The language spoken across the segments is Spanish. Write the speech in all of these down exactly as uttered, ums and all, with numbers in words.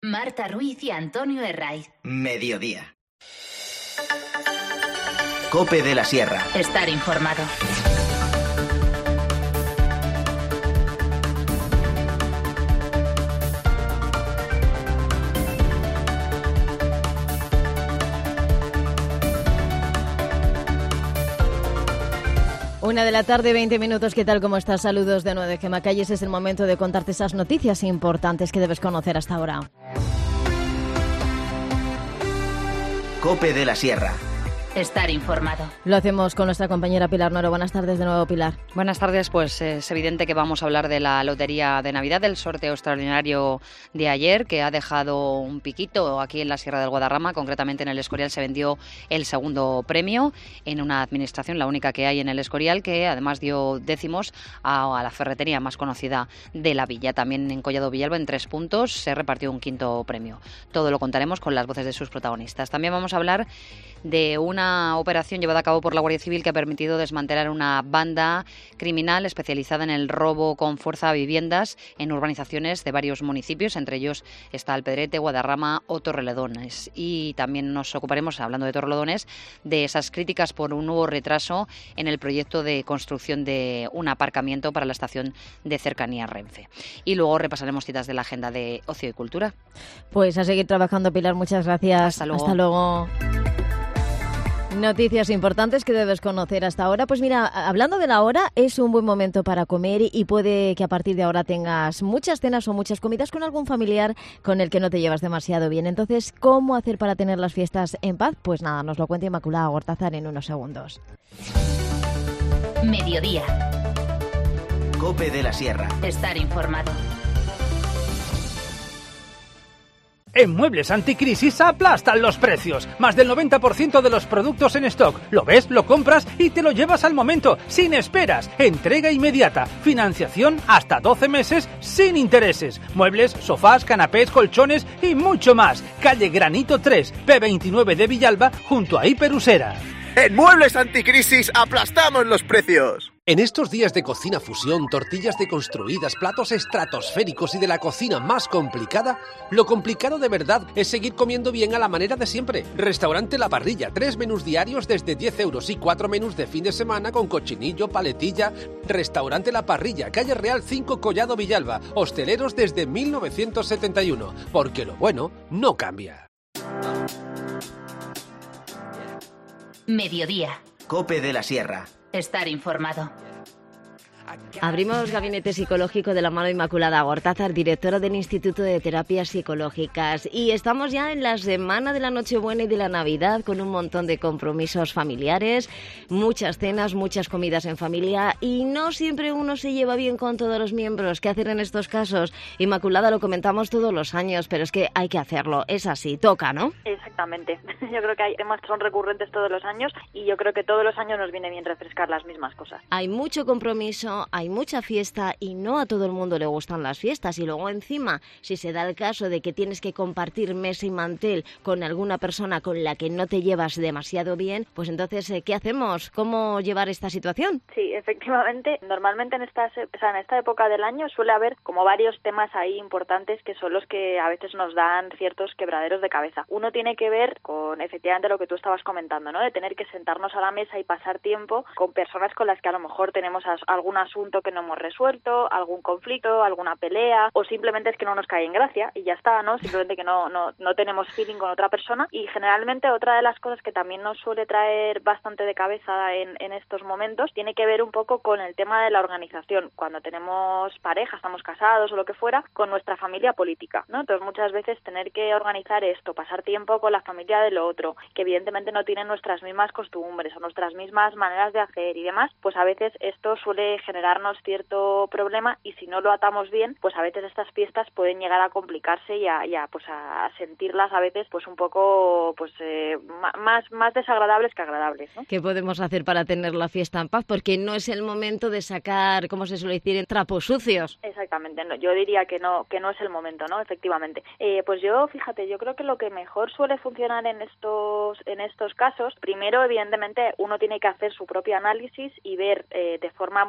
Marta Ruiz y Antonio Herraiz. Mediodía. COPE de la Sierra. Estar informado. Una de la tarde, veinte minutos. ¿Qué tal? ¿Cómo estás? Saludos de nuevo de Gemma Calles. Es el momento de contarte esas noticias importantes que debes conocer hasta ahora. COPE de la Sierra. Estar informado. Lo hacemos con nuestra compañera Pilar Noro. Buenas tardes de nuevo, Pilar. Buenas tardes. Pues es evidente que vamos a hablar de la Lotería de Navidad, del sorteo extraordinario de ayer, que ha dejado un piquito aquí en la Sierra del Guadarrama. Concretamente en el Escorial se vendió el segundo premio en una administración, la única que hay en el Escorial, que además dio décimos a, a la ferretería más conocida de la villa. También en Collado Villalba, en tres puntos, se repartió un quinto premio. Todo lo contaremos con las voces de sus protagonistas. También vamos a hablar de una operación llevada a cabo por la Guardia Civil que ha permitido desmantelar una banda criminal especializada en el robo con fuerza a viviendas en urbanizaciones de varios municipios, entre ellos está Alpedrete, Guadarrama o Torrelodones. Y también nos ocuparemos, hablando de Torrelodones, de esas críticas por un nuevo retraso en el proyecto de construcción de un aparcamiento para la estación de cercanía Renfe. Y luego repasaremos citas de la agenda de ocio y cultura. Pues a seguir trabajando, Pilar. Muchas gracias. Hasta luego. Hasta luego. Noticias importantes que debes conocer hasta ahora. Pues mira, hablando de la hora, es un buen momento para comer y puede que a partir de ahora tengas muchas cenas o muchas comidas con algún familiar con el que no te llevas demasiado bien. Entonces, ¿cómo hacer para tener las fiestas en paz? Pues nada, nos lo cuenta Inmaculada Gortázar en unos segundos. Mediodía. COPE de la Sierra. Estar informado. En Muebles Anticrisis aplastan los precios. Más del noventa por ciento de los productos en stock. Lo ves, lo compras y te lo llevas al momento, sin esperas. Entrega inmediata. Financiación hasta doce meses sin intereses. Muebles, sofás, canapés, colchones y mucho más. Calle Granito tres, P veintinueve de Villalba, junto a Hiperusera. En Muebles Anticrisis aplastamos los precios. En estos días de cocina fusión, tortillas deconstruidas, platos estratosféricos y de la cocina más complicada, lo complicado de verdad es seguir comiendo bien a la manera de siempre. Restaurante La Parrilla, tres menús diarios desde diez euros y cuatro menús de fin de semana con cochinillo, paletilla. Restaurante La Parrilla, calle Real cinco, Collado Villalba. Hosteleros desde mil novecientos setenta y uno, porque lo bueno no cambia. Mediodía. COPE de la Sierra. Estar informado. Abrimos Gabinete Psicológico de la mano de Inmaculada Gortázar, directora del Instituto de Terapias Psicológicas. Y estamos ya en la semana de la Nochebuena y de la Navidad, con un montón de compromisos familiares, muchas cenas, muchas comidas en familia, y no siempre uno se lleva bien con todos los miembros. ¿Qué hacer en estos casos? Inmaculada, lo comentamos todos los años, pero es que hay que hacerlo. Es así, toca, ¿no? Exactamente. Yo creo que hay temas que son recurrentes todos los años y yo creo que todos los años nos viene bien refrescar las mismas cosas. Hay mucho compromiso, hay mucha fiesta y no a todo el mundo le gustan las fiestas. Y luego encima, si se da el caso de que tienes que compartir mesa y mantel con alguna persona con la que no te llevas demasiado bien, pues entonces, ¿qué hacemos? ¿Cómo llevar esta situación? Sí, efectivamente. Normalmente en, estas, o sea, en esta época del año suele haber como varios temas ahí importantes que son los que a veces nos dan ciertos quebraderos de cabeza. Uno tiene que ver con efectivamente lo que tú estabas comentando, ¿no? De tener que sentarnos a la mesa y pasar tiempo con personas con las que a lo mejor tenemos as- algún asunto que no hemos resuelto, algún conflicto, alguna pelea, o simplemente es que no nos cae en gracia y ya está, ¿no? Simplemente que no, no, no tenemos feeling con otra persona. Y generalmente otra de las cosas que también nos suele traer bastante de cabeza en, en estos momentos tiene que ver un poco con el tema de la organización. Cuando tenemos pareja, estamos casados o lo que fuera, con nuestra familia política, ¿no? Entonces muchas veces tener que organizar esto, pasar tiempo con la familia del otro, que evidentemente no tienen nuestras mismas costumbres o nuestras mismas maneras de hacer y demás, pues a veces esto suele generarnos cierto problema y si no lo atamos bien, pues a veces estas fiestas pueden llegar a complicarse y a, y a, pues a sentirlas a veces pues un poco pues eh, más, más desagradables que agradables, ¿no? ¿Qué podemos hacer para tener la fiesta en paz? Porque no es el momento de sacar, como se suele decir, en trapos sucios. Exactamente, no, yo diría que no, que no es el momento, ¿no? Efectivamente. Eh, pues yo, fíjate, yo creo que lo que mejor suele funcionar en estos, en estos casos, primero, evidentemente, uno tiene que hacer su propio análisis y ver eh, de forma muy sincera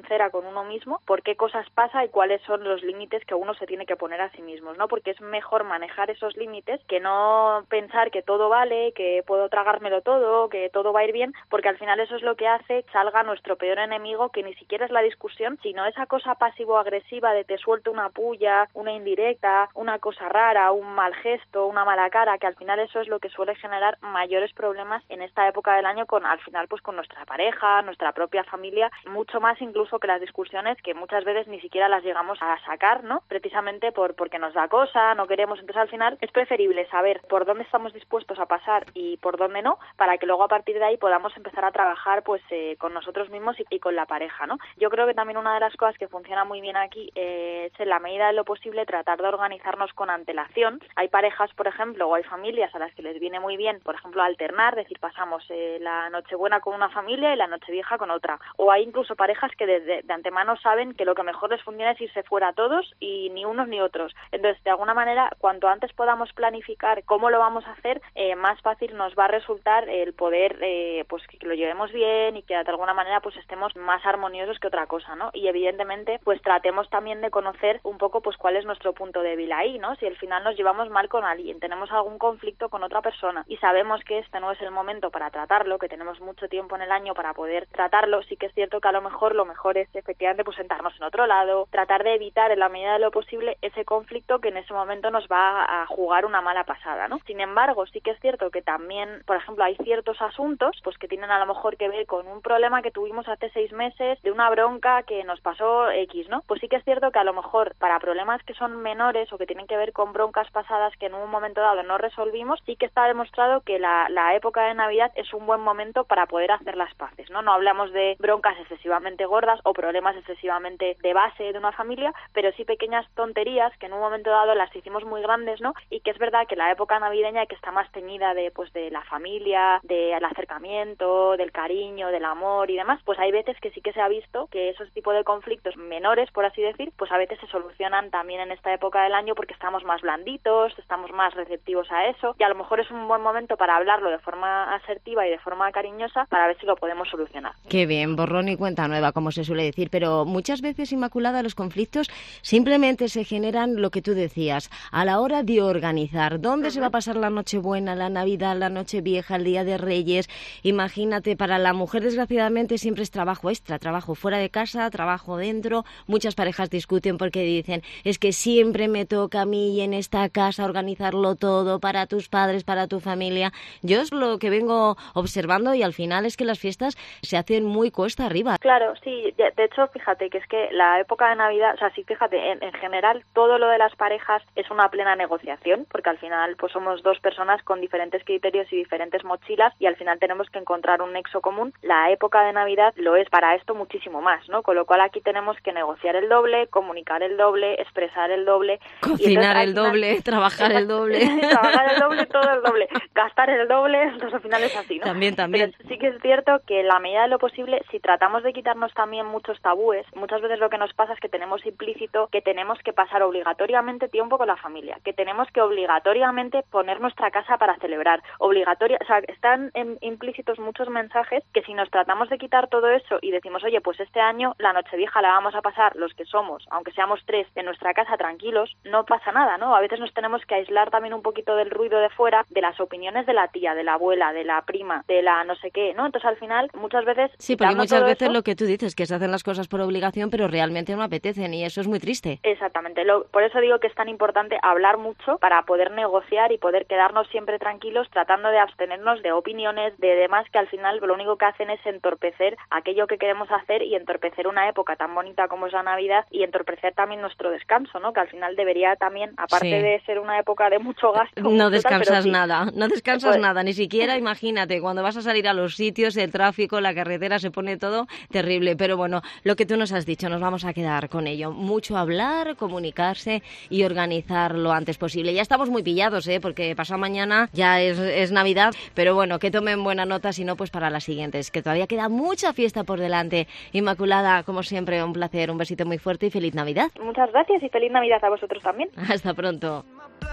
sincera con uno mismo por qué cosas pasa y cuáles son los límites que uno se tiene que poner a sí mismo, ¿no? Porque es mejor manejar esos límites que no pensar que todo vale, que puedo tragármelo todo, que todo va a ir bien, porque al final eso es lo que hace que salga nuestro peor enemigo, que ni siquiera es la discusión, sino esa cosa pasivo-agresiva de te suelto una puya, una indirecta, una cosa rara, un mal gesto, una mala cara, que al final eso es lo que suele generar mayores problemas en esta época del año con, al final, pues con nuestra pareja, nuestra propia familia, mucho más incluso que las discusiones que muchas veces ni siquiera las llegamos a sacar, ¿no? Precisamente por porque nos da cosa, no queremos. Entonces al final es preferible saber por dónde estamos dispuestos a pasar y por dónde no, para que luego a partir de ahí podamos empezar a trabajar pues eh, con nosotros mismos y, y con la pareja, ¿no? Yo creo que también una de las cosas que funciona muy bien aquí eh, es en la medida de lo posible tratar de organizarnos con antelación. Hay parejas, por ejemplo, o hay familias a las que les viene muy bien, por ejemplo, alternar, decir, pasamos eh, la Nochebuena con una familia y la Nochevieja con otra. O hay incluso parejas que desde de antemano saben que lo que mejor les funciona es irse fuera todos y ni unos ni otros. Entonces, de alguna manera, cuanto antes podamos planificar cómo lo vamos a hacer, eh, más fácil nos va a resultar el poder, eh, pues que lo llevemos bien y que de alguna manera pues estemos más armoniosos que otra cosa, ¿no? Y evidentemente, pues tratemos también de conocer un poco pues cuál es nuestro punto débil ahí, ¿no? Si al final nos llevamos mal con alguien, tenemos algún conflicto con otra persona y sabemos que este no es el momento para tratarlo, que tenemos mucho tiempo en el año para poder tratarlo, sí que es cierto que a lo mejor lo mejor es efectivamente pues sentarnos en otro lado, tratar de evitar en la medida de lo posible ese conflicto que en ese momento nos va a jugar una mala pasada, ¿no? Sin embargo, sí que es cierto que también, por ejemplo, hay ciertos asuntos pues que tienen a lo mejor que ver con un problema que tuvimos hace seis meses, de una bronca que nos pasó X, ¿no? Pues sí que es cierto que a lo mejor para problemas que son menores o que tienen que ver con broncas pasadas que en un momento dado no resolvimos, sí que está demostrado que la, la época de Navidad es un buen momento para poder hacer las paces, ¿no? No hablamos de broncas excesivamente gordas o problemas excesivamente de base de una familia, pero sí pequeñas tonterías que en un momento dado las hicimos muy grandes, ¿no? Y que es verdad que la época navideña que está más teñida de pues de la familia, del acercamiento, del cariño, del amor y demás, pues hay veces que sí que se ha visto que esos tipos de conflictos menores, por así decir, pues a veces se solucionan también en esta época del año porque estamos más blanditos, estamos más receptivos a eso y a lo mejor es un buen momento para hablarlo de forma asertiva y de forma cariñosa para ver si lo podemos solucionar. Qué bien, borrón y cuenta nueva, como se suele decir, pero muchas veces, Inmaculada, los conflictos simplemente se generan, lo que tú decías, a la hora de organizar. ¿Dónde uh-huh. se va a pasar la Nochebuena, la Navidad, la Nochevieja, el Día de Reyes? Imagínate, para la mujer, desgraciadamente, siempre es trabajo extra, trabajo fuera de casa, trabajo dentro. Muchas parejas discuten porque dicen, es que siempre me toca a mí y en esta casa organizarlo todo para tus padres, para tu familia. Yo es lo que vengo observando y al final es que las fiestas se hacen muy cuesta arriba. Claro, sí, de hecho, fíjate que es que la época de Navidad, o sea, sí, fíjate, en, en general todo lo de las parejas es una plena negociación, porque al final pues somos dos personas con diferentes criterios y diferentes mochilas y al final tenemos que encontrar un nexo común. La época de Navidad lo es para esto muchísimo más, ¿no? Con lo cual aquí tenemos que negociar el doble, comunicar el doble, expresar el doble, cocinar entonces, el final, doble, trabajar el doble, trabajar el doble, todo el doble, gastar el doble, entonces al final es así, ¿no? También, también. Pero sí que es cierto que en la medida de lo posible, si tratamos de quitarnos también muchos tabúes, muchas veces lo que nos pasa es que tenemos implícito que tenemos que pasar obligatoriamente tiempo con la familia, que tenemos que obligatoriamente poner nuestra casa para celebrar, obligatoria, o sea, están en, implícitos muchos mensajes que si nos tratamos de quitar todo eso y decimos, oye, pues este año la Nochevieja la vamos a pasar los que somos, aunque seamos tres, en nuestra casa tranquilos, no pasa nada, ¿no? A veces nos tenemos que aislar también un poquito del ruido de fuera, de las opiniones de la tía, de la abuela, de la prima, de la no sé qué, ¿no? Entonces al final muchas veces... Sí, porque muchas veces eso, lo que tú dices, que se hacen las cosas por obligación, pero realmente no apetecen y eso es muy triste. Exactamente, lo, por eso digo que es tan importante hablar mucho para poder negociar y poder quedarnos siempre tranquilos tratando de abstenernos de opiniones, de demás que al final lo único que hacen es entorpecer aquello que queremos hacer y entorpecer una época tan bonita como es la Navidad y entorpecer también nuestro descanso, ¿no? Que al final debería también, aparte sí. de ser una época de mucho gasto... No descansas sí. nada, no descansas pues... nada, ni siquiera, imagínate, cuando vas a salir a los sitios, el tráfico, la carretera, se pone todo terrible, pero bueno, lo que tú nos has dicho, nos vamos a quedar con ello. Mucho hablar, comunicarse y organizar lo antes posible. Ya estamos muy pillados, ¿eh? Porque pasado mañana ya es, es Navidad, pero bueno, que tomen buena nota, si no, pues para las siguientes, que todavía queda mucha fiesta por delante. Inmaculada, como siempre, un placer, un besito muy fuerte y feliz Navidad. Muchas gracias y feliz Navidad a vosotros también. Hasta pronto.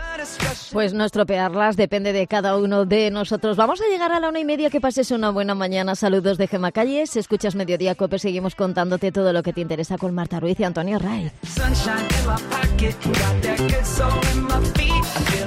Pues no estropearlas depende de cada uno de nosotros. Vamos a llegar a la una y media, que pases una buena mañana. Saludos de Gemma Calles, escuchas Mediodía Cope, seguimos con contándote todo lo que te interesa con Marta Ruiz y Antonio Raiz.